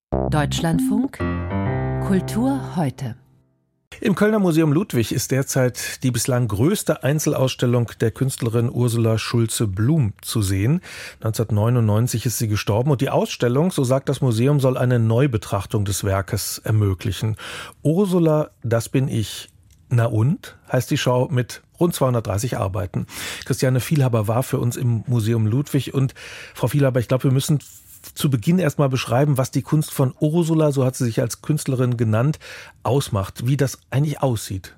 Deutschlandfunk Kultur heute. Im Kölner Museum Ludwig ist derzeit die bislang größte Einzelausstellung der Künstlerin Ursula Schulze-Blum zu sehen. 1999 ist sie gestorben und die Ausstellung, so sagt das Museum, soll eine Neubetrachtung des Werkes ermöglichen. Ursula, das bin ich. Na und? Heißt die Schau mit rund 230 Arbeiten. Christiane Vielhaber war für uns im Museum Ludwig und Frau Vielhaber, ich glaube, wir müssen zu Beginn erstmal beschreiben, was die Kunst von Ursula, so hat sie sich als Künstlerin genannt, ausmacht, wie das eigentlich aussieht.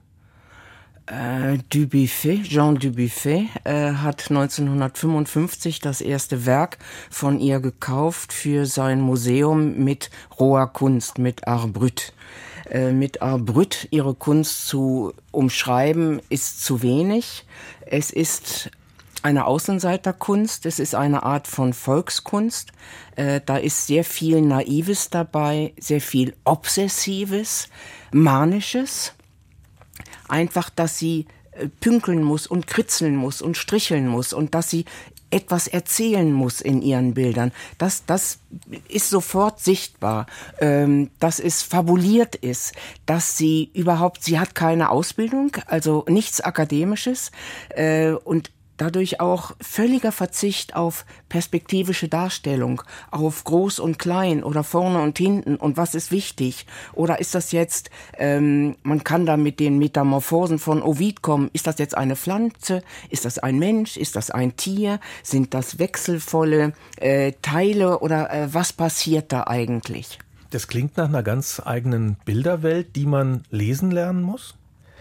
Dubuffet, Jean Dubuffet, hat 1955 das erste Werk von ihr gekauft für sein Museum mit roher Kunst, mit Art Brut. Mit Art Brut ihre Kunst zu umschreiben, ist zu wenig. Es ist eine Außenseiterkunst, es ist eine Art von Volkskunst. Da ist sehr viel Naives dabei, sehr viel Obsessives, Manisches. Einfach, dass sie pünkeln muss und kritzeln muss und stricheln muss und dass sie etwas erzählen muss in ihren Bildern. Das ist sofort sichtbar, dass es fabuliert ist, dass sie hat keine Ausbildung, also nichts Akademisches und dadurch auch völliger Verzicht auf perspektivische Darstellung, auf groß und klein oder vorne und hinten und was ist wichtig. Oder ist das jetzt, man kann da mit den Metamorphosen von Ovid kommen, ist das jetzt eine Pflanze, ist das ein Mensch, ist das ein Tier, sind das wechselvolle Teile oder was passiert da eigentlich? Das klingt nach einer ganz eigenen Bilderwelt, die man lesen lernen muss?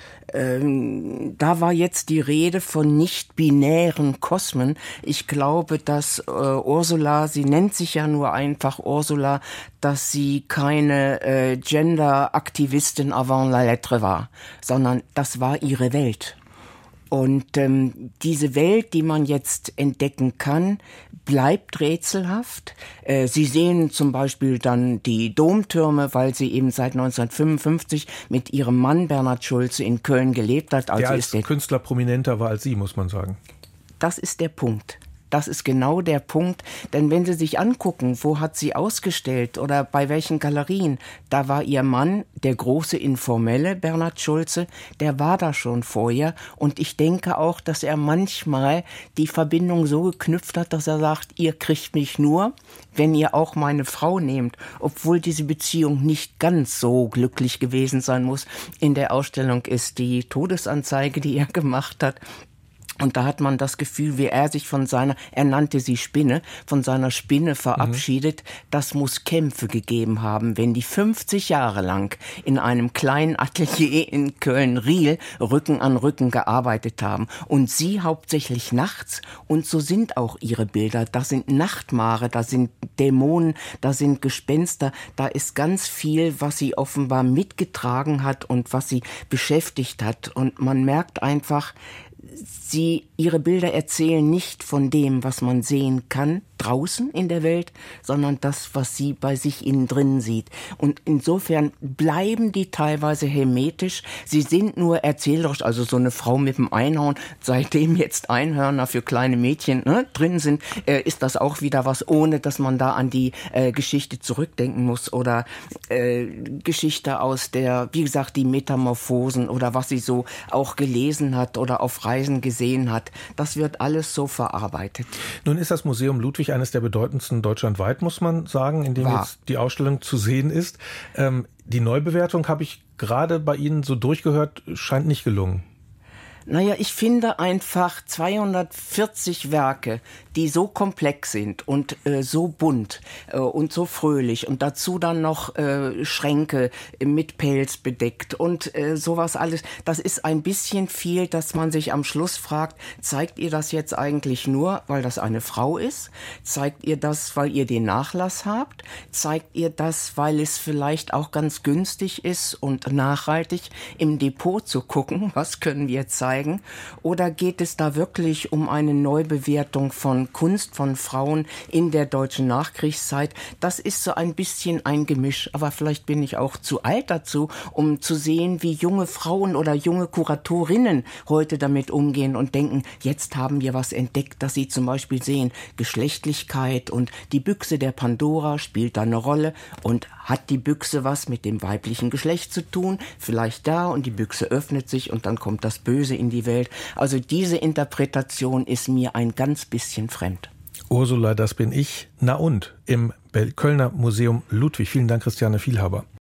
Da war jetzt die Rede von nicht-binären Kosmen. Ich glaube, dass Ursula, sie nennt sich ja nur einfach Ursula, dass sie keine Gender-Aktivistin avant la lettre war, sondern das war ihre Welt. Und diese Welt, die man jetzt entdecken kann, bleibt rätselhaft. Sie sehen zum Beispiel dann die Domtürme, weil sie eben seit 1955 mit ihrem Mann Bernhard Schulze in Köln gelebt hat. Also der als Künstler prominenter war als Sie, muss man sagen. Das ist der Punkt. Das ist genau der Punkt, denn wenn Sie sich angucken, wo hat sie ausgestellt oder bei welchen Galerien, da war ihr Mann, der große Informelle Bernhard Schulze, der war da schon vorher und ich denke auch, dass er manchmal die Verbindung so geknüpft hat, dass er sagt, ihr kriegt mich nur, wenn ihr auch meine Frau nehmt, obwohl diese Beziehung nicht ganz so glücklich gewesen sein muss. In der Ausstellung ist die Todesanzeige, die er gemacht hat. Und da hat man das Gefühl, wie er sich er nannte sie Spinne, von seiner Spinne verabschiedet. Das muss Kämpfe gegeben haben, wenn die 50 Jahre lang in einem kleinen Atelier in Köln-Riehl Rücken an Rücken gearbeitet haben. Und sie hauptsächlich nachts. Und so sind auch ihre Bilder. Da sind Nachtmare, da sind Dämonen, da sind Gespenster. Da ist ganz viel, was sie offenbar mitgetragen hat und was sie beschäftigt hat. Und man merkt einfach, ihre Bilder erzählen nicht von dem, was man sehen kann, draußen in der Welt, sondern das, was sie bei sich innen drin sieht. Und insofern bleiben die teilweise hermetisch. Sie sind nur erzählerisch, also so eine Frau mit dem Einhorn, seitdem jetzt Einhörner für kleine Mädchen drin sind, ist das auch wieder was, ohne dass man da an die Geschichte zurückdenken muss oder Geschichte aus wie gesagt, die Metamorphosen oder was sie so auch gelesen hat oder auf Reisen gesehen hat. Das wird alles so verarbeitet. Nun ist das Museum Ludwig eines der bedeutendsten deutschlandweit, muss man sagen, in dem jetzt die Ausstellung zu sehen ist. Die Neubewertung habe ich gerade bei Ihnen so durchgehört, scheint nicht gelungen. Naja, ich finde einfach 240 Werke, die so komplex sind und so bunt und so fröhlich und dazu dann noch Schränke mit Pelz bedeckt und sowas alles. Das ist ein bisschen viel, dass man sich am Schluss fragt, zeigt ihr das jetzt eigentlich nur, weil das eine Frau ist? Zeigt ihr das, weil ihr den Nachlass habt? Zeigt ihr das, weil es vielleicht auch ganz günstig ist und nachhaltig im Depot zu gucken, was können wir zeigen? zeigen? Oder geht es da wirklich um eine Neubewertung von Kunst, von Frauen in der deutschen Nachkriegszeit? Das ist so ein bisschen ein Gemisch. Aber vielleicht bin ich auch zu alt dazu, um zu sehen, wie junge Frauen oder junge Kuratorinnen heute damit umgehen und denken, jetzt haben wir was entdeckt, dass sie zum Beispiel sehen, Geschlechtlichkeit und die Büchse der Pandora spielt da eine Rolle. Und hat die Büchse was mit dem weiblichen Geschlecht zu tun? Vielleicht da, und die Büchse öffnet sich und dann kommt das Böse in die Welt. Also diese Interpretation ist mir ein ganz bisschen fremd. Ursula, das bin ich. Na und? Im Kölner Museum Ludwig. Vielen Dank, Christiane Vielhaber.